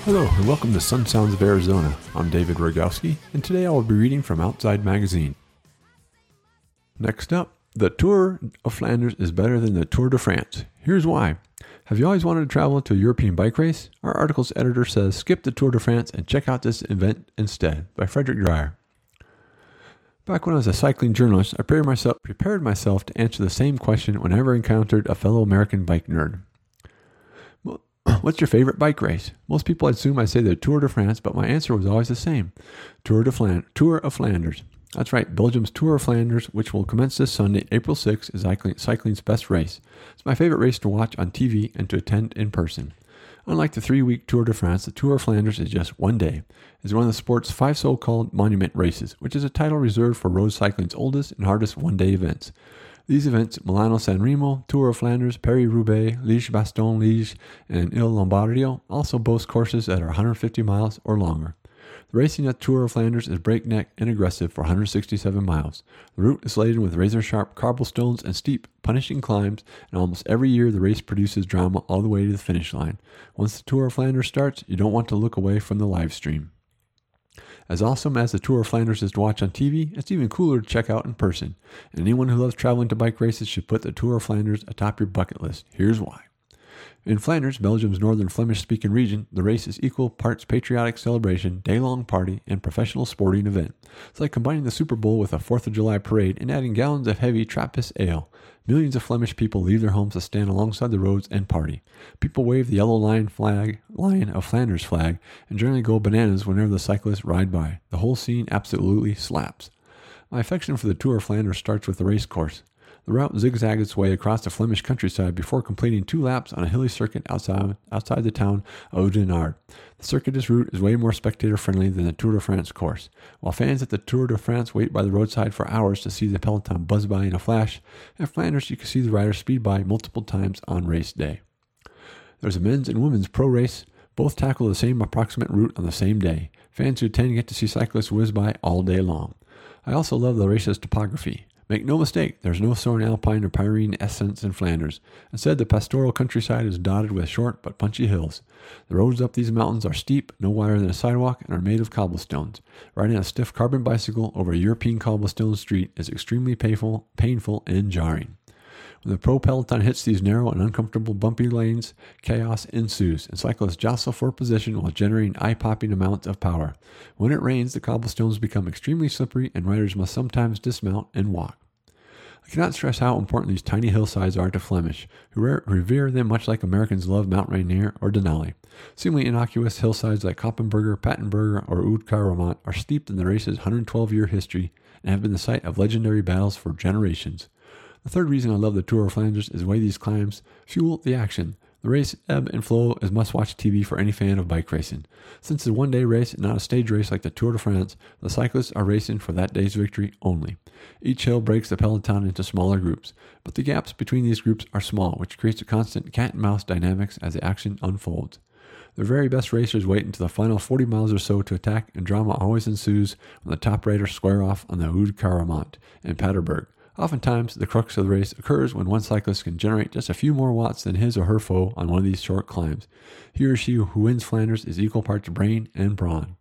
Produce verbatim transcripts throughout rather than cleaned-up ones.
Hello and welcome to Sun Sounds of Arizona. I'm David Rogowski, and today I will be reading from Outside Magazine. Next up, the Tour of Flanders is better than the Tour de France. Here's why. Have you always wanted to travel to a European bike race? Our article's editor says skip the Tour de France and check out this event instead, by Frederick Dreyer. Back when I was a cycling journalist, I prepared myself, prepared myself to answer the same question whenever I encountered a fellow American bike nerd. What's your favorite bike race? Most people I'd assume I'd say the Tour de France, but my answer was always the same. Tour de Flan- Tour of Flanders. That's right, Belgium's Tour of Flanders, which will commence this Sunday, April sixth, is cycling's best race. It's my favorite race to watch on T V and to attend in person. Unlike the three-week Tour de France, the Tour of Flanders is just one day. It's one of the sport's five so-called monument races, which is a title reserved for road cycling's oldest and hardest one-day events. These events, Milano-San Remo, Tour of Flanders, Paris-Roubaix, Liège-Bastogne-Liège, and Il-Lombardio also boast courses that are one hundred fifty miles or longer. The racing at Tour of Flanders is breakneck and aggressive for one hundred sixty-seven miles. The route is laden with razor-sharp cobblestones and steep, punishing climbs, and almost every year the race produces drama all the way to the finish line. Once the Tour of Flanders starts, you don't want to look away from the live stream. As awesome as the Tour of Flanders is to watch on T V, it's even cooler to check out in person. And anyone who loves traveling to bike races should put the Tour of Flanders atop your bucket list. Here's why. In Flanders, Belgium's northern Flemish-speaking region, the race is equal parts patriotic celebration, day-long party, and professional sporting event. It's like combining the Super Bowl with a fourth of July parade and adding gallons of heavy Trappist ale. Millions of Flemish people leave their homes to stand alongside the roads and party. People wave the yellow lion flag, Lion of Flanders flag, and generally go bananas whenever the cyclists ride by. The whole scene absolutely slaps. My affection for the Tour of Flanders starts with the race course. The route zigzags its way across the Flemish countryside before completing two laps on a hilly circuit outside, outside the town of Oudenaarde. The circuitous route is way more spectator-friendly than the Tour de France course. While fans at the Tour de France wait by the roadside for hours to see the peloton buzz by in a flash, at Flanders you can see the riders speed by multiple times on race day. There's a men's and women's pro race. Both tackle the same approximate route on the same day. Fans who attend get to see cyclists whiz by all day long. I also love the race's topography. Make no mistake, there's no Soaring Alpine or Pyrenean essence in Flanders. Instead, the pastoral countryside is dotted with short but punchy hills. The roads up these mountains are steep, no wider than a sidewalk, and are made of cobblestones. Riding a stiff carbon bicycle over a European cobblestone street is extremely painful, painful and jarring. When the pro peloton hits these narrow and uncomfortable bumpy lanes, chaos ensues, and cyclists jostle for position while generating eye-popping amounts of power. When it rains, the cobblestones become extremely slippery, and riders must sometimes dismount and walk. I cannot stress how important these tiny hillsides are to Flemish, who revere them much like Americans love Mount Rainier or Denali. Seemingly innocuous hillsides like Koppenberger, Pattenberger, or Oud Karamat are steeped in the race's one hundred twelve-year history and have been the site of legendary battles for generations. The third reason I love the Tour of Flanders is the way these climbs fuel the action. The race ebb and flow is must-watch T V for any fan of bike racing. Since it's a one-day race and not a stage race like the Tour de France, the cyclists are racing for that day's victory only. Each hill breaks the peloton into smaller groups, but the gaps between these groups are small, which creates a constant cat-and-mouse dynamics as the action unfolds. The very best racers wait until the final forty miles or so to attack, and drama always ensues when the top riders square off on the Oud Karamat and Paterberg. Oftentimes, the crux of the race occurs when one cyclist can generate just a few more watts than his or her foe on one of these short climbs. He or she who wins Flanders is equal parts brain and brawn.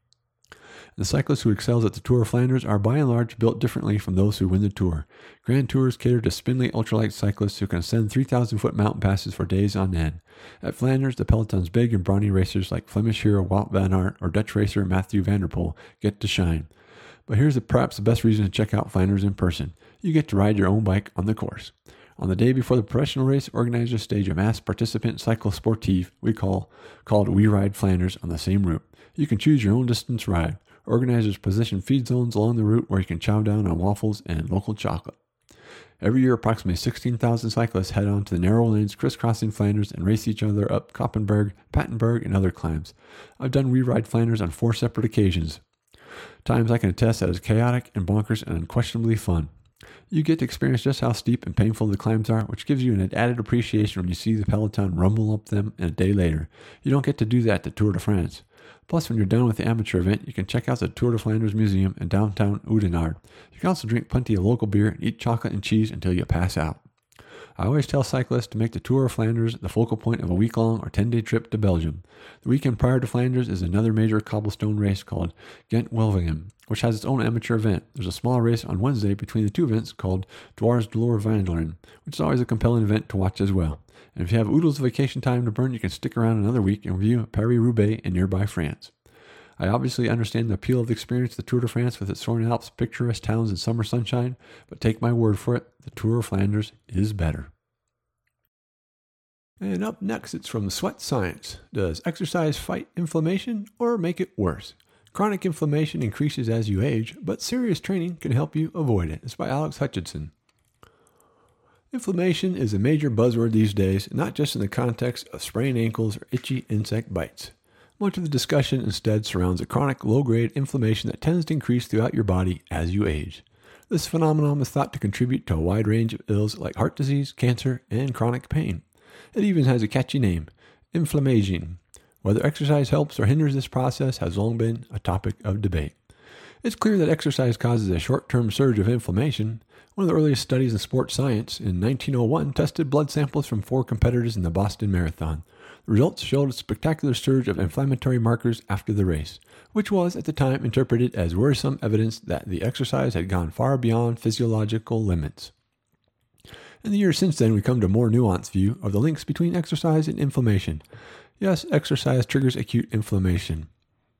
The cyclists who excel at the Tour of Flanders are by and large built differently from those who win the Tour. Grand Tours cater to spindly ultralight cyclists who can ascend three thousand foot mountain passes for days on end. At Flanders, the peloton's big and brawny racers like Flemish hero Wout van Aert or Dutch racer Mathieu van der Poel get to shine. But here's the, perhaps the best reason to check out Flanders in person. You get to ride your own bike on the course. On the day before the professional race, organizers stage a mass participant cycle sportive we call called We Ride Flanders on the same route. You can choose your own distance ride. Organizers position feed zones along the route where you can chow down on waffles and local chocolate. Every year, approximately sixteen thousand cyclists head on to the narrow lanes crisscrossing Flanders and race each other up Koppenberg, Pattenberg, and other climbs. I've done We Ride Flanders on four separate occasions. Times I can attest that it's chaotic and bonkers and unquestionably fun. You get to experience just how steep and painful the climbs are, which gives you an added appreciation when you see the peloton rumble up them a day later. You don't get to do that at the Tour de France. Plus, when you're done with the amateur event, you can check out the Tour de Flanders Museum in downtown Oudenaarde. You can also drink plenty of local beer and eat chocolate and cheese until you pass out. I always tell cyclists to make the Tour of Flanders the focal point of a week-long or ten-day trip to Belgium. The weekend prior to Flanders is another major cobblestone race called Gent-Wevelgem, which has its own amateur event. There's a small race on Wednesday between the two events called Dwars door Vlaanderen, which is always a compelling event to watch as well. And if you have oodles of vacation time to burn, you can stick around another week and view Paris-Roubaix in nearby France. I obviously understand the appeal of the experience of the Tour de France with its soaring Alps, picturesque towns, and summer sunshine, but take my word for it, the Tour of Flanders is better. And up next, it's from Sweat Science. Does exercise fight inflammation or make it worse? Chronic inflammation increases as you age, but serious training can help you avoid it. It's by Alex Hutchinson. Inflammation is a major buzzword these days, not just in the context of sprained ankles or itchy insect bites. Much of the discussion instead surrounds a chronic low-grade inflammation that tends to increase throughout your body as you age. This phenomenon is thought to contribute to a wide range of ills like heart disease, cancer, and chronic pain. It even has a catchy name, inflammaging. Whether exercise helps or hinders this process has long been a topic of debate. It's clear that exercise causes a short-term surge of inflammation. One of the earliest studies in sports science in nineteen oh one tested blood samples from four competitors in the Boston Marathon. The results showed a spectacular surge of inflammatory markers after the race, which was at the time interpreted as worrisome evidence that the exercise had gone far beyond physiological limits. In the years since then, we come to a more nuanced view of the links between exercise and inflammation. Yes, exercise triggers acute inflammation,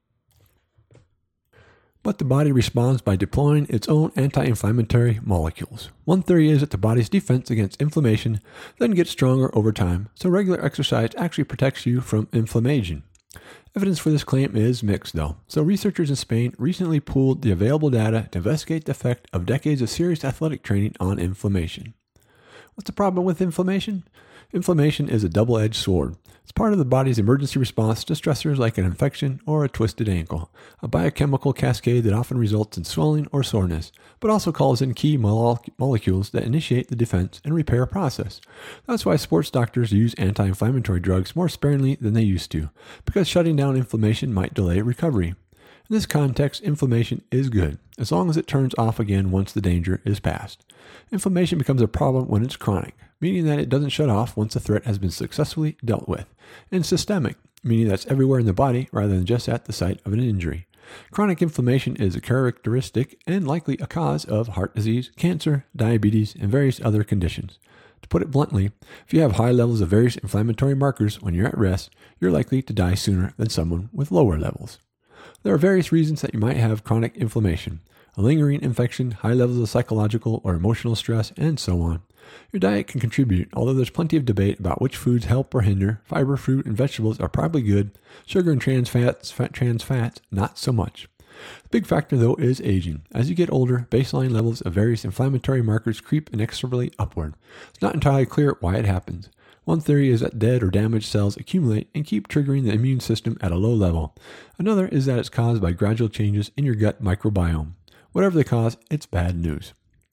but the body responds by deploying its own anti-inflammatory molecules. One theory is that the body's defense against inflammation then gets stronger over time, so regular exercise actually protects you from inflammation. Evidence for this claim is mixed, though. So researchers in Spain recently pooled the available data to investigate the effect of decades of serious athletic training on inflammation. What's the problem with inflammation? Inflammation is a double-edged sword. It's part of the body's emergency response to stressors like an infection or a twisted ankle, a biochemical cascade that often results in swelling or soreness, but also calls in key mole- molecules that initiate the defense and repair process. That's why sports doctors use anti-inflammatory drugs more sparingly than they used to, because shutting down inflammation might delay recovery. In this context, inflammation is good, as long as it turns off again once the danger is past. Inflammation becomes a problem when it's chronic, meaning that it doesn't shut off once the threat has been successfully dealt with, and systemic, meaning that's everywhere in the body rather than just at the site of an injury. Chronic inflammation is a characteristic and likely a cause of heart disease, cancer, diabetes, and various other conditions. To put it bluntly, if you have high levels of various inflammatory markers when you're at rest, you're likely to die sooner than someone with lower levels. There are various reasons that you might have chronic inflammation: a lingering infection, high levels of psychological or emotional stress, and so on. Your diet can contribute, although there's plenty of debate about which foods help or hinder. Fiber, fruit, and vegetables are probably good. Sugar and trans fats, fat, trans fats, not so much. The big factor, though, is aging. As you get older, baseline levels of various inflammatory markers creep inexorably upward. It's not entirely clear why it happens. One theory is that dead or damaged cells accumulate and keep triggering the immune system at a low level. Another is that it's caused by gradual changes in your gut microbiome. Whatever the cause, it's bad news.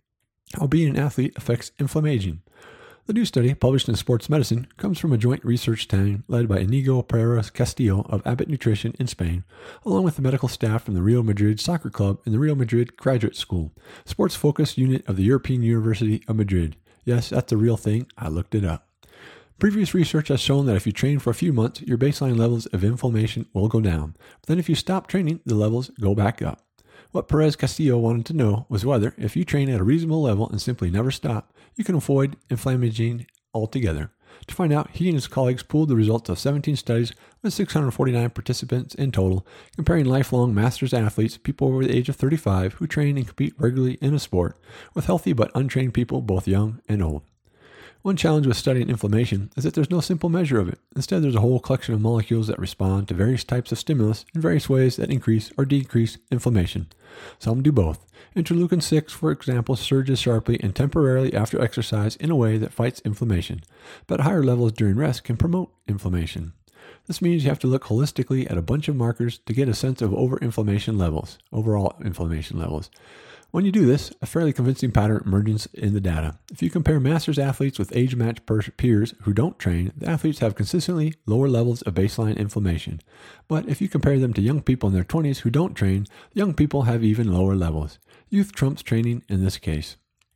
How being an athlete affects inflammation. The new study, published in Sports Medicine, comes from a joint research team led by Inigo Pereira Castillo of Abbott Nutrition in Spain, along with the medical staff from the Real Madrid Soccer Club and the Real Madrid Graduate School, sports-focused unit of the European University of Madrid. Yes, that's a real thing. I looked it up. Previous research has shown that if you train for a few months, your baseline levels of inflammation will go down. But then if you stop training, the levels go back up. What Perez Castillo wanted to know was whether, if you train at a reasonable level and simply never stop, you can avoid inflammation altogether. To find out, he and his colleagues pooled the results of seventeen studies with six hundred forty-nine participants in total, comparing lifelong masters athletes, people over the age of thirty-five, who train and compete regularly in a sport, with healthy but untrained people, both young and old. One challenge with studying inflammation is that there's no simple measure of it. Instead, there's a whole collection of molecules that respond to various types of stimulus in various ways that increase or decrease inflammation. Some do both. Interleukin six, for example, surges sharply and temporarily after exercise in a way that fights inflammation, but higher levels during rest can promote inflammation. This means you have to look holistically at a bunch of markers to get a sense of over-inflammation levels, overall inflammation levels. When you do this, a fairly convincing pattern emerges in the data. If you compare masters athletes with age-matched peers who don't train, the athletes have consistently lower levels of baseline inflammation. But if you compare them to young people in their twenties who don't train, the young people have even lower levels. Youth trumps training in this case.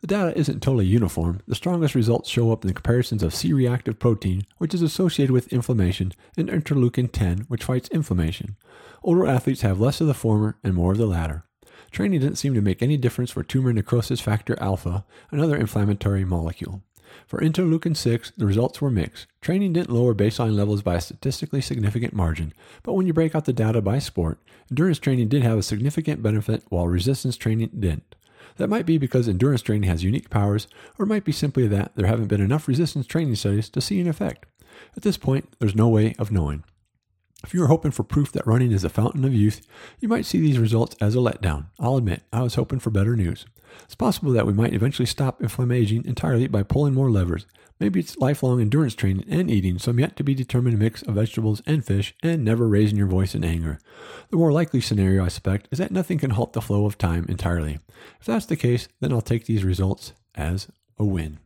The data isn't totally uniform. The strongest results show up in the comparisons of C-reactive protein, which is associated with inflammation, and interleukin ten, which fights inflammation. Older athletes have less of the former and more of the latter. Training didn't seem to make any difference for tumor necrosis factor alpha, another inflammatory molecule. For interleukin six, the results were mixed. Training didn't lower baseline levels by a statistically significant margin, but when you break out the data by sport, endurance training did have a significant benefit while resistance training didn't. That might be because endurance training has unique powers, or it might be simply that there haven't been enough resistance training studies to see an effect. At this point, there's no way of knowing. If you were hoping for proof that running is a fountain of youth, you might see these results as a letdown. I'll admit, I was hoping for better news. It's possible that we might eventually stop inflammation entirely by pulling more levers. Maybe it's lifelong endurance training and eating some yet-to-be-determined mix of vegetables and fish and never raising your voice in anger. The more likely scenario, I suspect, is that nothing can halt the flow of time entirely. If that's the case, then I'll take these results as a win.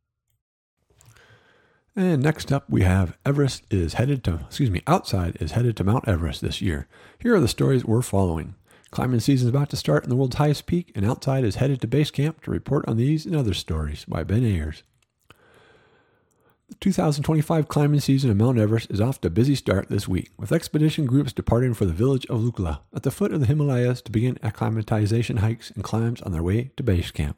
And next up, we have Everest is headed to, excuse me, Outside is headed to Mount Everest this year. Here are the stories we're following. Climbing season is about to start in the world's highest peak, and Outside is headed to base camp to report on these and other stories by Ben Ayers. The two thousand twenty-five climbing season of Mount Everest is off to a busy start this week, with expedition groups departing for the village of Lukla at the foot of the Himalayas to begin acclimatization hikes and climbs on their way to base camp.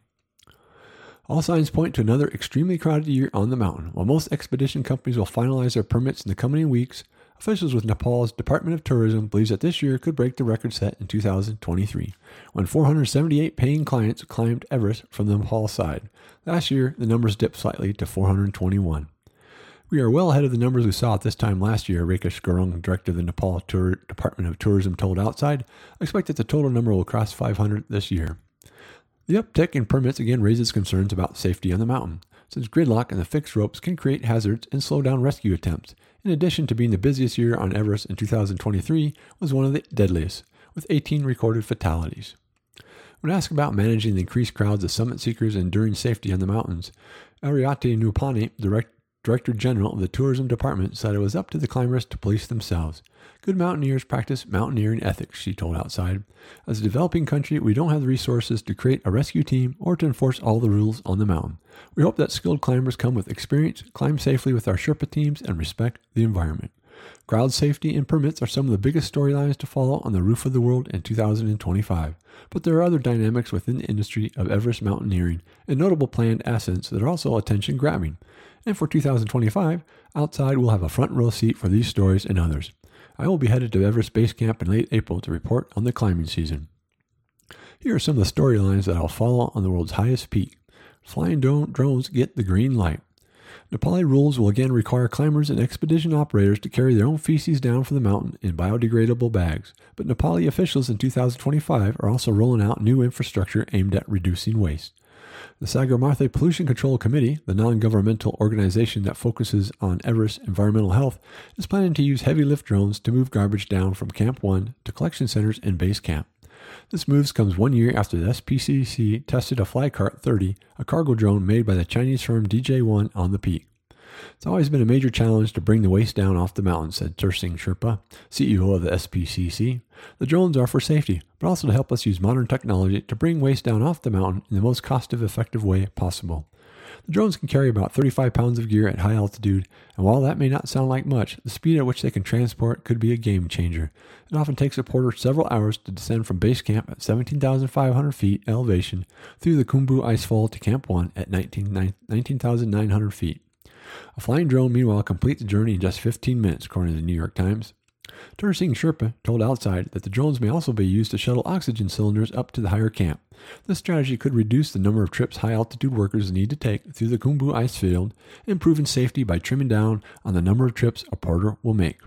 All signs point to another extremely crowded year on the mountain. While most expedition companies will finalize their permits in the coming weeks, officials with Nepal's Department of Tourism believes that this year could break the record set in two thousand twenty-three, when four hundred seventy-eight paying clients climbed Everest from the Nepal side. Last year, the numbers dipped slightly to four hundred twenty-one. We are well ahead of the numbers we saw at this time last year, Rakesh Gurung, director of the Nepal Tour- Department of Tourism, told Outside. I expect that the total number will cross five hundred this year. The uptick in permits again raises concerns about safety on the mountain, since gridlock and the fixed ropes can create hazards and slow down rescue attempts. In addition to being the busiest year on Everest in two thousand twenty-three, was one of the deadliest, with eighteen recorded fatalities. When asked about managing the increased crowds of summit seekers and enduring safety on the mountains, Ariati Nupani, direct, Director General of the Tourism Department, said it was up to the climbers to police themselves. Good mountaineers practice mountaineering ethics, she told Outside. As a developing country, we don't have the resources to create a rescue team or to enforce all the rules on the mountain. We hope that skilled climbers come with experience, climb safely with our Sherpa teams, and respect the environment. Crowd safety and permits are some of the biggest storylines to follow on the Roof of the World in two thousand twenty-five, but there are other dynamics within the industry of Everest mountaineering and notable planned ascents that are also attention-grabbing. And for two thousand twenty-five, Outside will have a front row seat for these stories and others. I will be headed to Everest Base Camp in late April to report on the climbing season. Here are some of the storylines that I'll follow on the world's highest peak. Flying drone, drones get the green light. Nepali rules will again require climbers and expedition operators to carry their own feces down from the mountain in biodegradable bags, but Nepali officials in two thousand twenty-five are also rolling out new infrastructure aimed at reducing waste. The Sagarmathy Pollution Control Committee, the non-governmental organization that focuses on Everest environmental health, is planning to use heavy lift drones to move garbage down from Camp one to collection centers and base camp. This move comes one year after the S P C C tested a Flycart thirty, a cargo drone made by the Chinese firm D J one, on the peak. It's always been a major challenge to bring the waste down off the mountain, said Tersing Sherpa, C E O of the S P C C. The drones are for safety, but also to help us use modern technology to bring waste down off the mountain in the most cost-effective way possible. The drones can carry about thirty-five pounds of gear at high altitude, and while that may not sound like much, the speed at which they can transport could be a game changer. It often takes a porter several hours to descend from base camp at seventeen thousand five hundred feet elevation through the Khumbu Icefall to Camp one at nineteen thousand nine hundred feet. A flying drone, meanwhile, completes the journey in just fifteen minutes, according to the New York Times. Tersing Sherpa told Outside that the drones may also be used to shuttle oxygen cylinders up to the higher camp. This strategy could reduce the number of trips high-altitude workers need to take through the Khumbu ice field, improving safety by trimming down on the number of trips a porter will make.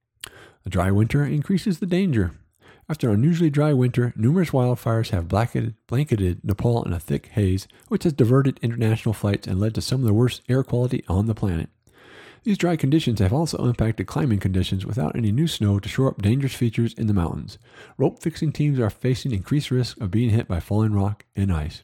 A dry winter increases the danger. After an unusually dry winter, numerous wildfires have blanketed, blanketed Nepal in a thick haze, which has diverted international flights and led to some of the worst air quality on the planet. These dry conditions have also impacted climbing conditions without any new snow to shore up dangerous features in the mountains. Rope-fixing teams are facing increased risk of being hit by falling rock and ice.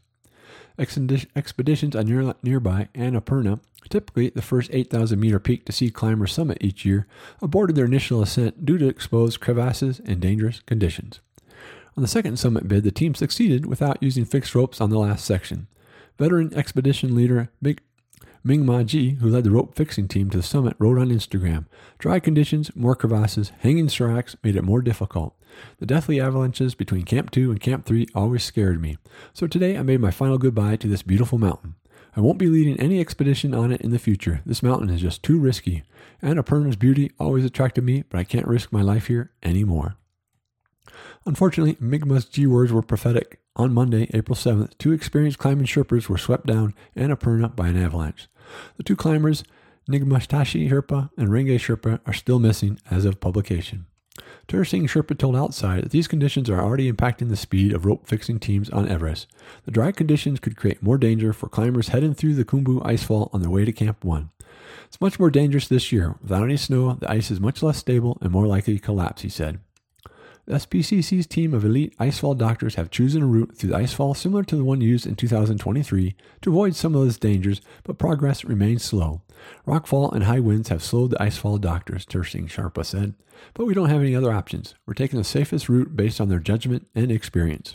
Expeditions on near, nearby Annapurna, typically the first eight thousand meter peak to sea climber summit each year, aborted their initial ascent due to exposed crevasses and dangerous conditions. On the second summit bid, the team succeeded without using fixed ropes on the last section. Veteran expedition leader Big Ming Ma Ji, who led the rope fixing team to the summit, wrote on Instagram, "Dry conditions, more crevasses, hanging seracs made it more difficult. The deathly avalanches between Camp two and Camp three always scared me. So today I made my final goodbye to this beautiful mountain. I won't be leading any expedition on it in the future. This mountain is just too risky. Annapurna's beauty always attracted me, but I can't risk my life here anymore." Unfortunately, Migma's G words were prophetic. On Monday, April seventh, two experienced climbing Sherpas were swept down Annapurna by an avalanche. The two climbers, Nigmatashi Sherpa and Renge Sherpa, are still missing as of publication. Tursing Sherpa told Outside that these conditions are already impacting the speed of rope fixing teams on Everest. The dry conditions could create more danger for climbers heading through the Khumbu icefall on their way to Camp one. It's much more dangerous this year. Without any snow, the ice is much less stable and more likely to collapse, he said. The S P C C's team of elite icefall doctors have chosen a route through the icefall similar to the one used in two thousand twenty-three to avoid some of those dangers, but progress remains slow. Rockfall and high winds have slowed the icefall doctors, Tursing Sherpa said, but we don't have any other options. We're taking the safest route based on their judgment and experience.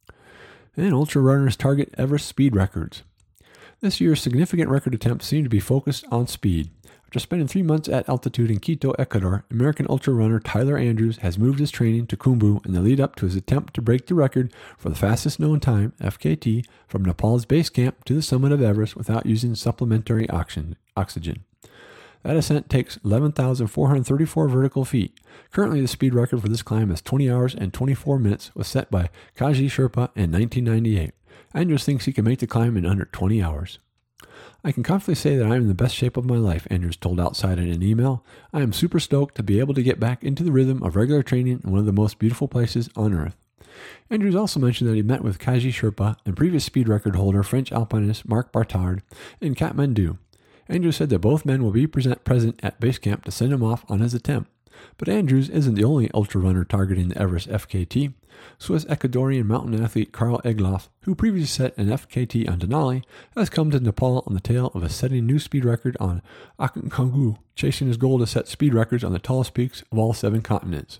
And ultra runners target Everest speed records. This year's significant record attempts seem to be focused on speed. After spending three months at altitude in Quito, Ecuador, American ultra runner Tyler Andrews has moved his training to Khumbu in the lead up to his attempt to break the record for the fastest known time, F K T, from Nepal's base camp to the summit of Everest without using supplementary oxygen. That ascent takes eleven thousand four hundred thirty-four vertical feet. Currently, the speed record for this climb is twenty hours and twenty-four minutes, was set by Kaji Sherpa in nineteen ninety-eight. Andrews thinks he can make the climb in under twenty hours. "I can confidently say that I am in the best shape of my life," Andrews told Outside in an email. "I am super stoked to be able to get back into the rhythm of regular training in one of the most beautiful places on Earth." Andrews also mentioned that he met with Kaji Sherpa and previous speed record holder French alpinist Marc Bartard in Kathmandu. Andrews said that both men will be present, present at base camp to send him off on his attempt. But Andrews isn't the only ultra runner targeting the Everest F K T. Swiss Ecuadorian mountain athlete Karl Egloff, who previously set an F K T on Denali, has come to Nepal on the tail of a setting new speed record on Aconcagua, chasing his goal to set speed records on the tallest peaks of all seven continents.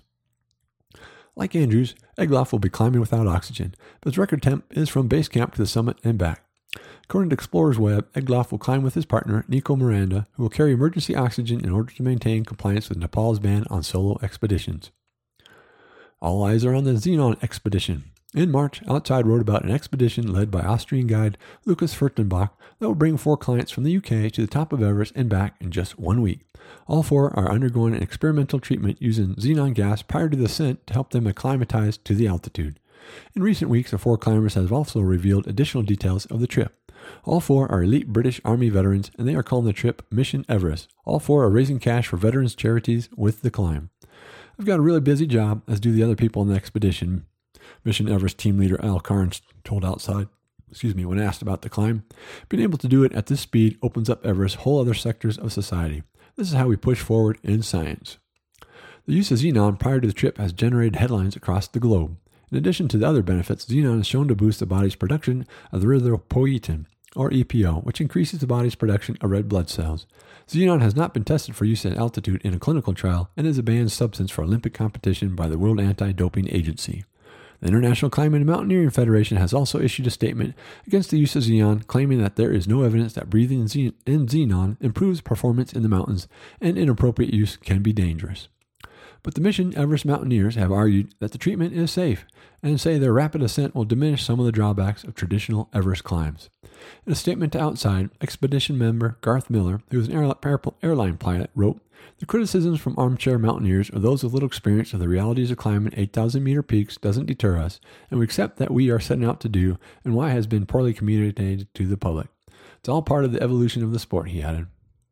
Like Andrews, Egloff will be climbing without oxygen, but his record temp is from base camp to the summit and back. According to Explorers Web, Egloff will climb with his partner, Nico Miranda, who will carry emergency oxygen in order to maintain compliance with Nepal's ban on solo expeditions. All eyes are on the Xenon expedition. In March, Outside wrote about an expedition led by Austrian guide Lucas Furtenbach that will bring four clients from the U K to the top of Everest and back in just one week. All four are undergoing an experimental treatment using xenon gas prior to the ascent to help them acclimatize to the altitude. In recent weeks, the four climbers have also revealed additional details of the trip. All four are elite British Army veterans, and they are calling the trip Mission Everest. All four are raising cash for veterans charities with the climb. "I've got a really busy job, as do the other people on the expedition," Mission Everest team leader Al Carnes told Outside, excuse me, when asked about the climb. "Being able to do it at this speed opens up Everest whole other sectors of society. This is how we push forward in science." The use of xenon prior to the trip has generated headlines across the globe. In addition to the other benefits, xenon is shown to boost the body's production of erythropoietin, or E P O, which increases the body's production of red blood cells. Xenon has not been tested for use at altitude in a clinical trial and is a banned substance for Olympic competition by the World Anti-Doping Agency. The International Climbing and Mountaineering Federation has also issued a statement against the use of xenon, claiming that there is no evidence that breathing in xenon improves performance in the mountains and inappropriate use can be dangerous. But the Mission Everest mountaineers have argued that the treatment is safe and say their rapid ascent will diminish some of the drawbacks of traditional Everest climbs. In a statement to Outside, expedition member Garth Miller, who is an airline pilot, wrote, "The criticisms from armchair mountaineers or those with little experience of the realities of climbing eight thousand meter peaks doesn't deter us, and we accept that we are setting out to do and why it has been poorly communicated to the public. It's all part of the evolution of the sport," he added.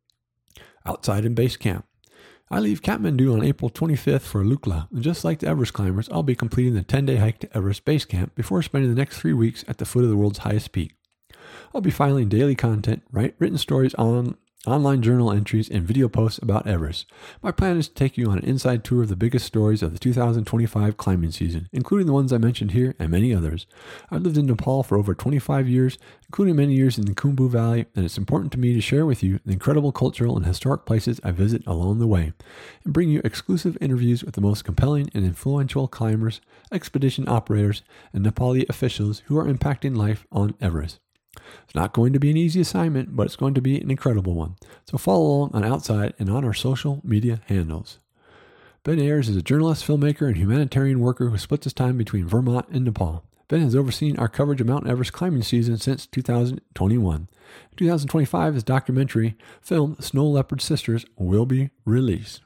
Outside in base camp. "I leave Kathmandu on April twenty-fifth for Lukla, and just like the Everest climbers, I'll be completing the ten-day hike to Everest Base Camp before spending the next three weeks at the foot of the world's highest peak. I'll be filing daily content, write written stories, on online journal entries, and video posts about Everest. My plan is to take you on an inside tour of the biggest stories of the two thousand twenty-five climbing season, including the ones I mentioned here and many others. I've lived in Nepal for over twenty-five years, including many years in the Khumbu Valley, and it's important to me to share with you the incredible cultural and historic places I visit along the way, and bring you exclusive interviews with the most compelling and influential climbers, expedition operators, and Nepali officials who are impacting life on Everest. It's not going to be an easy assignment, but it's going to be an incredible one. So follow along on Outside and on our social media handles. Ben Ayers is a journalist, filmmaker, and humanitarian worker who splits his time between Vermont and Nepal. Ben has overseen our coverage of Mount Everest climbing season since two thousand twenty-one. In two thousand twenty-five, his documentary film Snow Leopard Sisters will be released.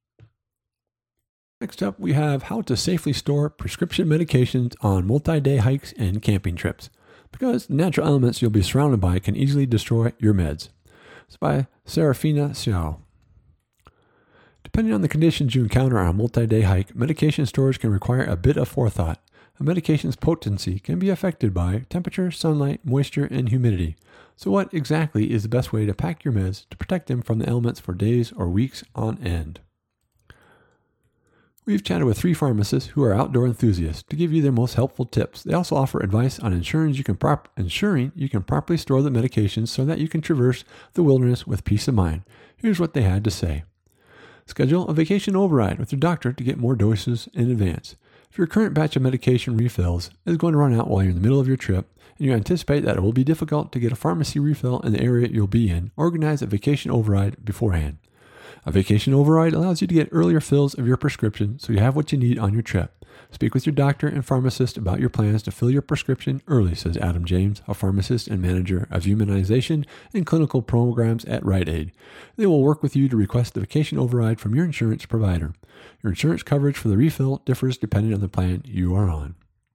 Next up, we have how to safely store prescription medications on multi-day hikes and camping trips, because the natural elements you'll be surrounded by can easily destroy your meds. It's by Serafina Xiao. Depending on the conditions you encounter on a multi-day hike, medication storage can require a bit of forethought. A medication's potency can be affected by temperature, sunlight, moisture, and humidity. So what exactly is the best way to pack your meds to protect them from the elements for days or weeks on end? We've chatted with three pharmacists who are outdoor enthusiasts to give you their most helpful tips. They also offer advice on ensuring you can, prop- ensuring you can properly store the medications so that you can traverse the wilderness with peace of mind. Here's what they had to say. Schedule a vacation override with your doctor to get more doses in advance. If your current batch of medication refills is going to run out while you're in the middle of your trip, and you anticipate that it will be difficult to get a pharmacy refill in the area you'll be in, organize a vacation override beforehand. A vacation override allows you to get earlier fills of your prescription so you have what you need on your trip. Speak with your doctor and pharmacist about your plans to fill your prescription early, says Adam James, a pharmacist and manager of humanization and clinical programs at Rite Aid. They will work with you to request the vacation override from your insurance provider. Your insurance coverage for the refill differs depending on the plan you are on.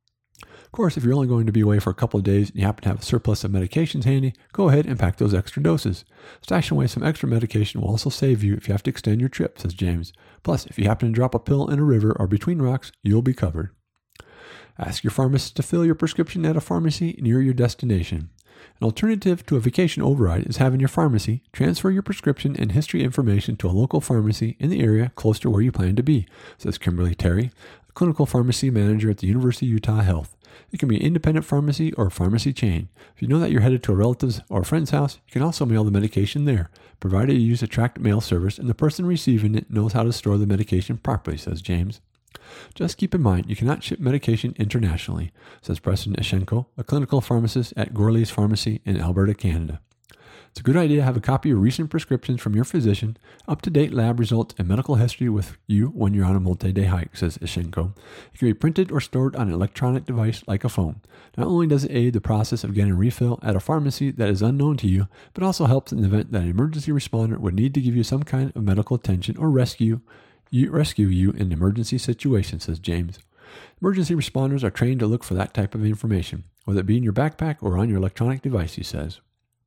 Of course, if you're only going to be away for a couple of days and you happen to have a surplus of medications handy, go ahead and pack those extra doses. Stashing away some extra medication will also save you if you have to extend your trip, says James. Plus, if you happen to drop a pill in a river or between rocks, you'll be covered. Ask your pharmacist to fill your prescription at a pharmacy near your destination. An alternative to a vacation override is having your pharmacy transfer your prescription and history information to a local pharmacy in the area close to where you plan to be, says Kimberly Terry, a clinical pharmacy manager at the University of Utah Health. It can be an independent pharmacy or a pharmacy chain. If you know that you're headed to a relative's or a friend's house, you can also mail the medication there, provided you use a tracked mail service and the person receiving it knows how to store the medication properly, says James. Just keep in mind, you cannot ship medication internationally, says Preston Ishenko, a clinical pharmacist at Gourley's Pharmacy in Alberta, Canada. It's a good idea to have a copy of recent prescriptions from your physician, up-to-date lab results, and medical history with you when you're on a multi-day hike, says Ishenko. It can be printed or stored on an electronic device like a phone. Not only does it aid the process of getting a refill at a pharmacy that is unknown to you, but also helps in the event that an emergency responder would need to give you some kind of medical attention or rescue you, rescue you in an emergency situation, says James. Emergency responders are trained to look for that type of information, whether it be in your backpack or on your electronic device, he says.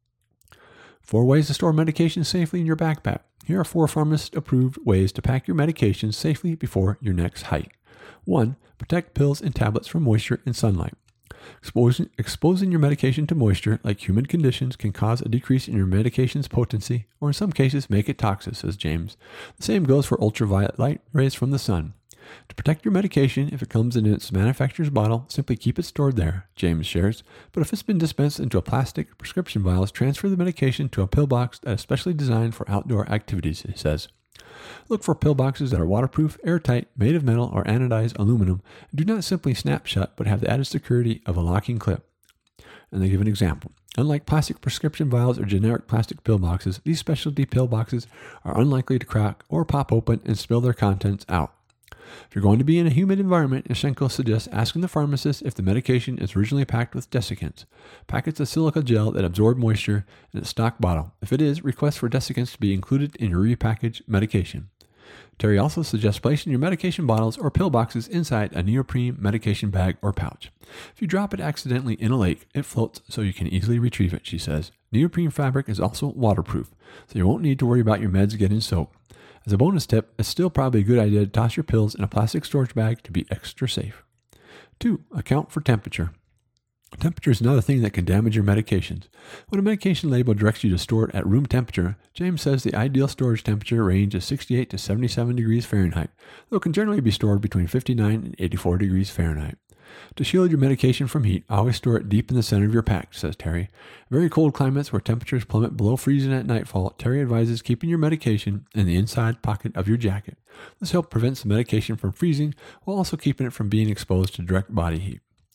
Four ways to store medication safely in your backpack. Here are four pharmacist-approved ways to pack your medications safely before your next hike. One, protect pills and tablets from moisture and sunlight. Exposing, exposing your medication to moisture, like humid conditions, can cause a decrease in your medication's potency, or in some cases make it toxic, says James. The same goes for ultraviolet light rays from the sun. To protect your medication, if it comes in its manufacturer's bottle, simply keep it stored there, James shares. But if it's been dispensed into a plastic prescription vial, transfer the medication to a pill box that is specially designed for outdoor activities, he says. Look for pill boxes that are waterproof, airtight, made of metal or anodized aluminum, and do not simply snap shut, but have the added security of a locking clip. And they give an example. Unlike plastic prescription vials or generic plastic pill boxes, these specialty pill boxes are unlikely to crack or pop open and spill their contents out. If you're going to be in a humid environment, Ishenko suggests asking the pharmacist if the medication is originally packed with desiccants, packets of silica gel that absorb moisture, in a stock bottle. If it is, request for desiccants to be included in your repackaged medication. Terry also suggests placing your medication bottles or pill boxes inside a neoprene medication bag or pouch. If you drop it accidentally in a lake, it floats so you can easily retrieve it, she says. Neoprene fabric is also waterproof, so you won't need to worry about your meds getting soaked. As a bonus tip, it's still probably a good idea to toss your pills in a plastic storage bag to be extra safe. Two, account for temperature. Temperature is another thing that can damage your medications. When a medication label directs you to store it at room temperature, James says the ideal storage temperature range is sixty-eight to seventy-seven degrees Fahrenheit, though it can generally be stored between fifty-nine and eighty-four degrees Fahrenheit. To shield your medication from heat, always store it deep in the center of your pack, says Terry. In very cold climates where temperatures plummet below freezing at nightfall, Terry advises keeping your medication in the inside pocket of your jacket. This helps prevent the medication from freezing while also keeping it from being exposed to direct body heat.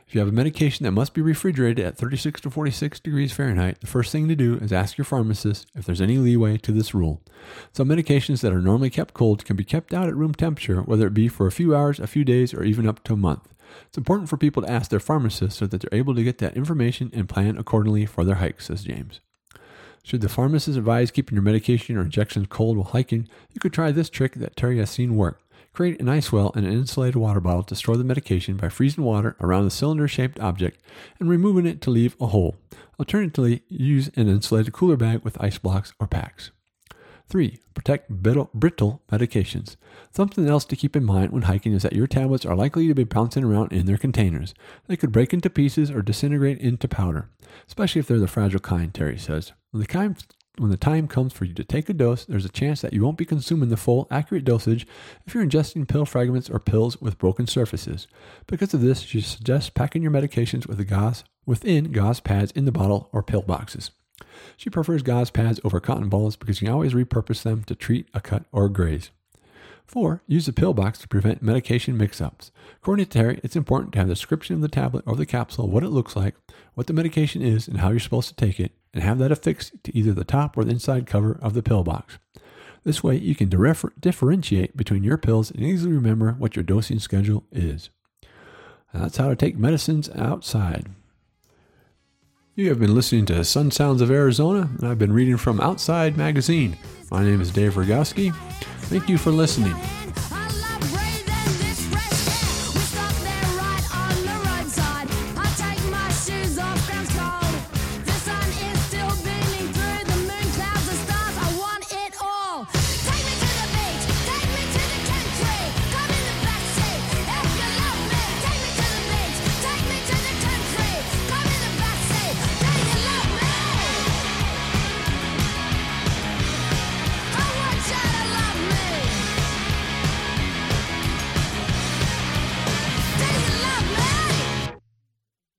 If you have a medication that must be refrigerated at thirty-six to forty-six degrees Fahrenheit, the first thing to do is ask your pharmacist if there's any leeway to this rule. Some medications that are normally kept cold can be kept out at room temperature, whether it be for a few hours, a few days, or even up to a month. It's important for people to ask their pharmacist so that they're able to get that information and plan accordingly for their hike, says James. Should the pharmacist advise keeping your medication or injections cold while hiking, you could try this trick that Terry has seen work. Create an ice well in an insulated water bottle to store the medication by freezing water around the cylinder-shaped object and removing it to leave a hole. Alternatively, use an insulated cooler bag with ice blocks or packs. three. Protect brittle, brittle medications. Something else to keep in mind when hiking is that your tablets are likely to be bouncing around in their containers. They could break into pieces or disintegrate into powder, especially if they're the fragile kind, Terry says. When the time, when the time comes for you to take a dose, there's a chance that you won't be consuming the full, accurate dosage if you're ingesting pill fragments or pills with broken surfaces. Because of this, she suggests packing your medications with a gauze, within gauze pads in the bottle or pill boxes. She prefers gauze pads over cotton balls because you can always repurpose them to treat a cut or graze. four. Use a pill box to prevent medication mix-ups. According to Terry, it's important to have the description of the tablet or the capsule, what it looks like, what the medication is, and how you're supposed to take it, and have that affixed to either the top or the inside cover of the pill box. This way, you can differ- differentiate between your pills and easily remember what your dosing schedule is. And that's how to take medicines outside. You have been listening to Sun Sounds of Arizona, and I've been reading from Outside Magazine. My name is Dave Rogowski. Thank you for listening.